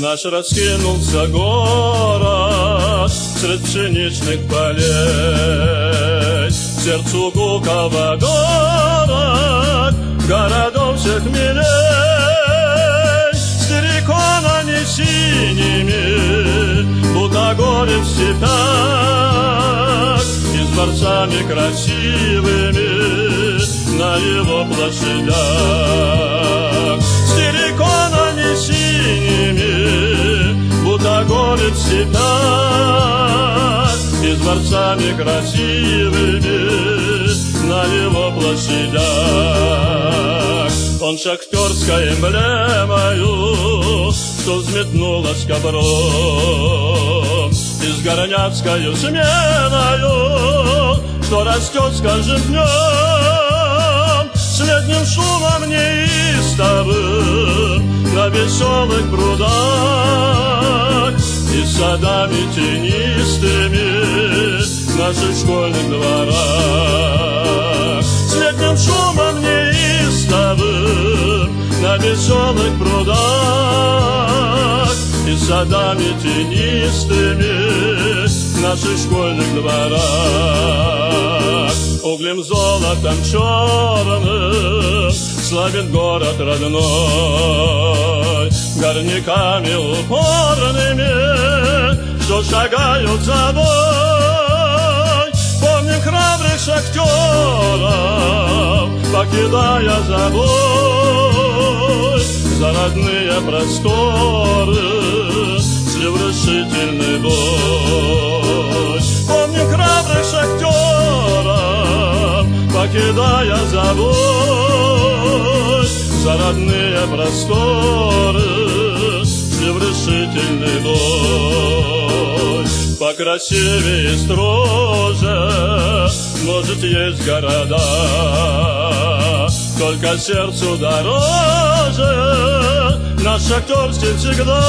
Наш раскинулся город средь пшеничных полей. Сердцу гулкого город, городов всех милей. С терриконами синими, будто горе в степях, и с борцами красивыми на его площадях. С терриконами синими, будто горе в степях, и с борцами красивыми на его площадях. Он шахтерской эмблемою, что взметнулась ковром, и с горняцкою сменою, что растет с каждым днем, с летним шумом неистовым на веселых прудах и садами тенистыми в наших школьных дворах. С летним шумом неистовым на веселых прудах и садами тенистыми в наших школьных дворах. Углем золотом черным славит город родной, горняками упорными, что шагают за бой. Помним храбрых шахтеров, покидая забой, за родные просторы шли в решительный бой. Помним храбрых шахтеров, покидая забой, за родные просторы шли в решительный бой. Покрасивее и строже, может, есть города, только сердцу дороже наш шахтерский всегда.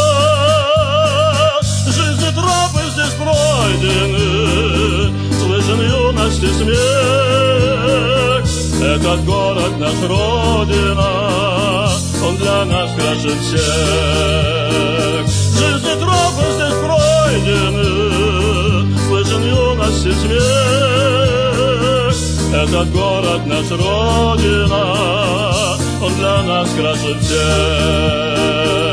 Жизни тропы здесь пройдены, слышен юности смех. Этот город наш родина, он для нас краше всех. Жизни тропы здесь пройдены, слышен юности смех. Этот город наш родина, он для нас краше всех.